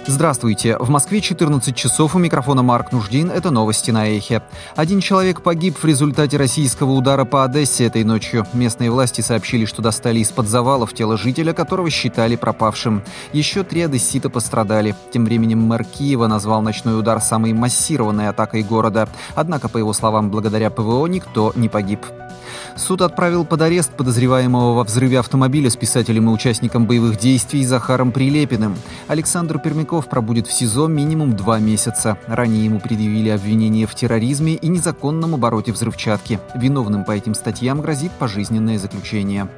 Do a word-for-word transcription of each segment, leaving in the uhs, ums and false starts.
Здравствуйте. В Москве четырнадцать часов, у микрофона Марк Нуждин. Это новости на Эхе. Один человек погиб в результате российского удара по Одессе этой ночью. Местные власти сообщили, что достали из-под завалов тело жителя, которого считали пропавшим. Еще три одессита пострадали. Тем временем мэр Киева назвал ночной удар самой массированной атакой города. Однако, по его словам, благодаря ПВО никто не погиб. Суд отправил под арест подозреваемого во взрыве автомобиля с писателем и участником боевых действий Захаром Прилепиным. Александр Пермяков пробудет в СИЗО минимум два месяца. Ранее ему предъявили обвинения в терроризме и незаконном обороте взрывчатки. Виновным по этим статьям грозит пожизненное заключение.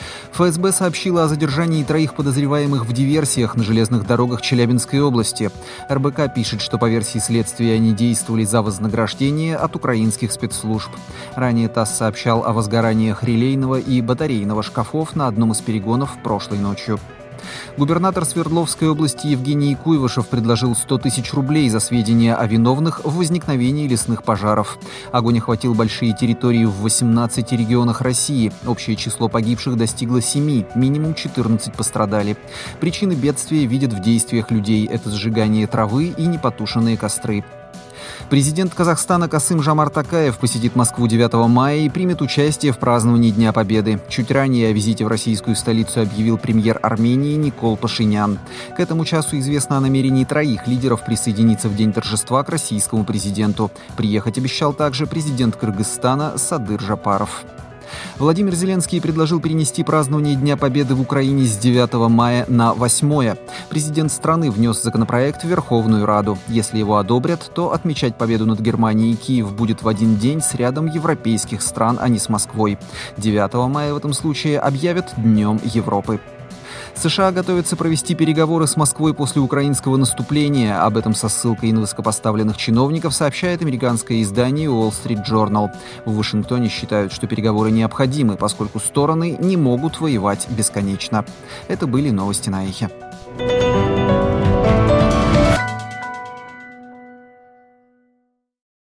ФСБ сообщила о задержании троих подозреваемых в диверсиях на железных дорогах Челябинской области. эр бэ ка пишет, что по версии следствия они действовали за вознаграждение от украинских спецслужб. Ранее ТАСС сообщал о возгораниях релейного и батарейного шкафов на одном из перегонов прошлой ночью. Губернатор Свердловской области Евгений Куйвашев предложил сто тысяч рублей за сведения о виновных в возникновении лесных пожаров. Огонь охватил большие территории в восемнадцати регионах России. Общее число погибших достигло семи, минимум четырнадцать пострадали. Причины бедствия видят в действиях людей. Это сжигание травы и непотушенные костры. Президент Казахстана Касым-Жомарт Токаев посетит Москву девятого мая и примет участие в праздновании Дня Победы. Чуть ранее о визите в российскую столицу объявил премьер Армении Никол Пашинян. К этому часу известно о намерении троих лидеров присоединиться в день торжества к российскому президенту. Приехать обещал также президент Кыргызстана Садыр Жапаров. Владимир Зеленский предложил перенести празднование Дня Победы в Украине с девятого мая на восьмое. Президент страны внес законопроект в Верховную Раду. Если его одобрят, то отмечать победу над Германией Киев будет в один день с рядом европейских стран, а не с Москвой. девятого мая в этом случае объявят Днем Европы. США готовятся провести переговоры с Москвой после украинского наступления. Об этом со ссылкой на высокопоставленных чиновников сообщает американское издание Wall Street Journal. В Вашингтоне считают, что переговоры необходимы, поскольку стороны не могут воевать бесконечно. Это были новости на Эхе.